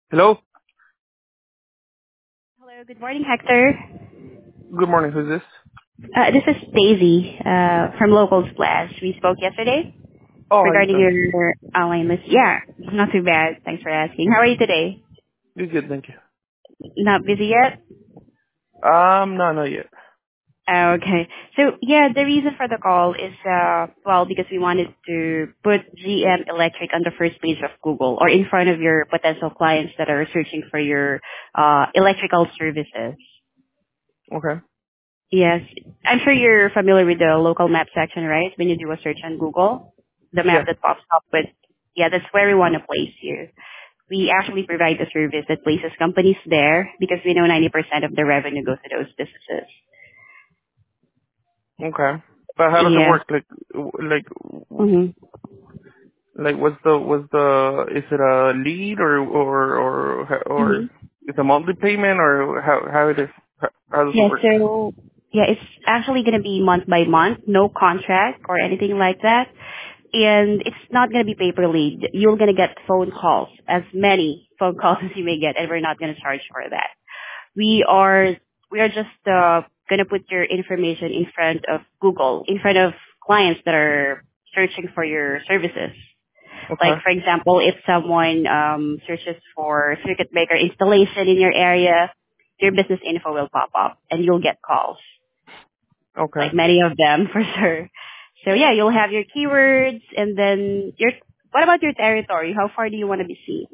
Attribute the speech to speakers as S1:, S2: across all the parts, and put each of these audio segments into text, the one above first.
S1: Hello.
S2: Hello, good morning, Hector.
S1: Good morning. Who's this?
S2: This is Daisy from Local Splash. We spoke yesterday
S1: Oh, how you
S2: regarding
S1: doing?
S2: your online list. Yeah, not too bad. Thanks for asking. How are you today?
S1: Good, thank you.
S2: Not busy yet?
S1: No, not yet.
S2: Okay. So, yeah, the reason for the call is, well, because we wanted to put GM Electric on the first page of Google or in front of your potential clients that are searching for your electrical services.
S1: Okay.
S2: Yes. I'm sure you're familiar with the local map section, right? When you do a search on Google, the map
S1: Yeah.
S2: that pops up with, yeah, that's where we want to place you. We actually provide a service that places companies there because we know 90% of the revenue goes to those businesses.
S1: Okay. But how does it
S2: Yes.
S1: work?
S2: Mm-hmm.
S1: What's the? Is it a lead or
S2: Mm-hmm.
S1: it's a monthly payment or how it is? How does it
S2: Yeah,
S1: work?
S2: so, yeah, it's actually going to be month by month, no contract or anything like that. And it's not going to be paper lead. You're going to get phone calls, as many phone calls as you may get, and we're not going to charge for that. we are we are just going to put your information in front of Google, in front of clients that are searching for your services. Like,
S1: Okay.
S2: for example, if someone searches for circuit breaker installation in your area, your business info will pop up and you'll get calls,
S1: Okay.
S2: like many of them for sure. So yeah, you'll have your keywords and then what about your territory? How far do you want to be seen?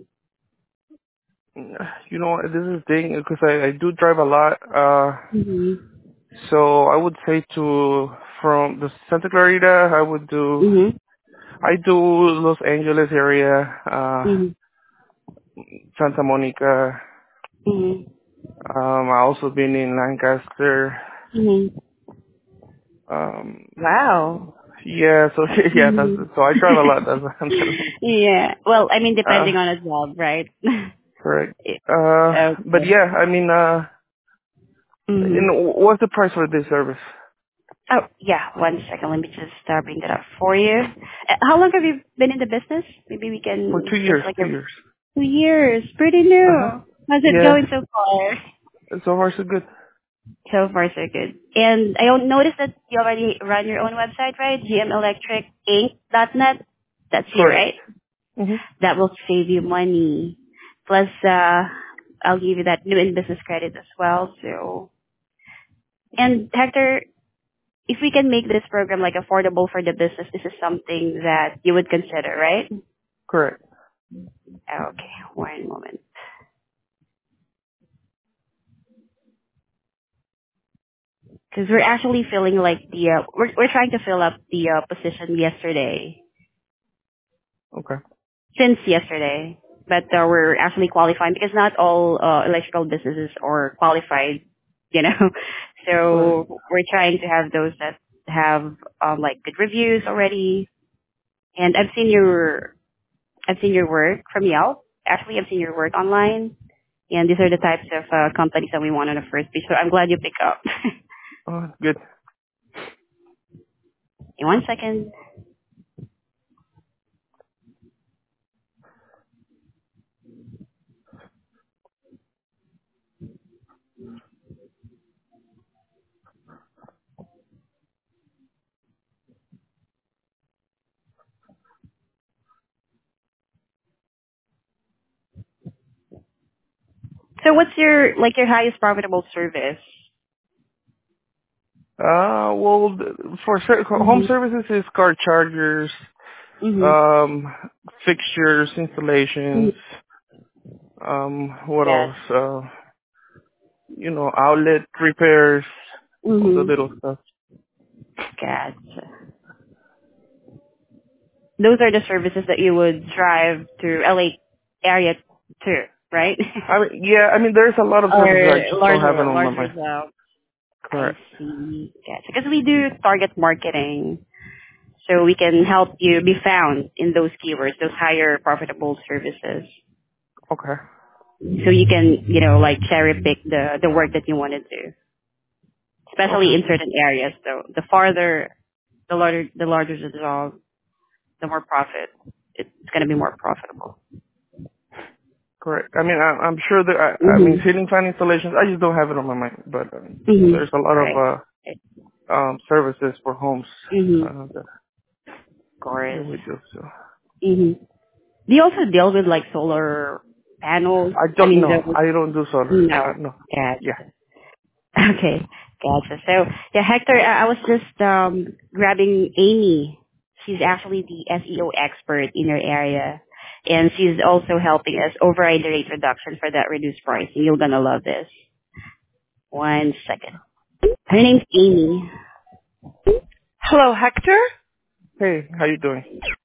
S1: You know what? This is the thing because I do drive a lot.
S2: Mm-hmm.
S1: So I would say to from the Santa Clarita,
S2: Mm-hmm.
S1: I do Los Angeles area.
S2: Mm-hmm.
S1: Santa Monica.
S2: Mm-hmm.
S1: I also been in Lancaster.
S2: Mm-hmm.
S1: Um,
S2: Wow.
S1: yeah, so yeah,
S2: Mhm.
S1: so I drive a lot. That's what I'm telling you.
S2: Yeah. Well, I mean, depending
S1: Uh,
S2: on a job, right?
S1: correct. But
S2: Okay.
S1: yeah, I mean,
S2: Mhm.
S1: and what's the price for this service?
S2: Oh, yeah. One second. Let me just bring that up for you. How long have you been in the business? Maybe we
S1: For
S2: can
S1: two
S2: just
S1: years,
S2: like
S1: 2 years.
S2: 2 years. Pretty
S1: Uh huh.
S2: new. How's it
S1: Yeah.
S2: going so far?
S1: So far so good.
S2: So far, so good. And I noticed that you already run your own website, right? gmelectricinc.net. That's you,
S1: Correct.
S2: right?
S1: Mhm.
S2: That will save you money. Plus, I'll give you that new in business credit as well. So, and Hector, if we can make this program like affordable for the business, this is something that you would consider, right?
S1: Correct.
S2: Okay, one moment. Because we're actually feeling like we're trying to fill up the position yesterday,
S1: Okay.
S2: since yesterday. But we're actually qualifying because not all electrical businesses are qualified, you know.
S1: Right.
S2: So we're trying to have those that have like good reviews already. And I've seen your work from Yelp. Actually, I've seen your work online, and these are the types of companies that we want on the first page. So I'm glad you pick up.
S1: Oh, good.
S2: In one second. So what's your highest profitable service?
S1: Well, home
S2: Mhm.
S1: services is car chargers,
S2: Mhm.
S1: um, fixtures, installations,
S2: Mhm.
S1: what
S2: Yes.
S1: else? Outlet repairs, all the
S2: Mhm.
S1: little stuff.
S2: Gotcha. Those are the services that you would drive to LA area to, right?
S1: There's a lot of
S2: Or
S1: services I just don't have it on my
S2: larger
S1: mind.
S2: jobs. I
S1: Correct.
S2: see. Gotcha. Because we do target marketing, so we can help you be found in those keywords, those higher profitable services.
S1: Okay.
S2: So you can, like cherry pick the work that you want to do, especially
S1: Okay.
S2: in certain areas. So the larger the job, the more profit. It's going to be more profitable.
S1: correct. I mean, I'm sure that I mean
S2: Mm-hmm.
S1: ceiling fan installations. I just don't have it on my mind, but
S2: Mm-hmm.
S1: there's a lot of
S2: Right.
S1: services for homes
S2: Mm-hmm. Of
S1: that
S2: course.
S1: we do. So
S2: Mm-hmm. Do you also deal with like solar panels?
S1: I
S2: I
S1: don't
S2: mean,
S1: know.
S2: the
S1: I don't do solar.
S2: no.
S1: No. Yeah.
S2: Gotcha. Okay, gotcha. So, yeah, Hector, I was just grabbing Amy. She's actually the SEO expert in your area, and she's also helping us override the rate reduction for that reduced pricing. You're gonna love this. One second. Her name's Amy.
S3: Hello, Hector.
S1: Hey, how you doing?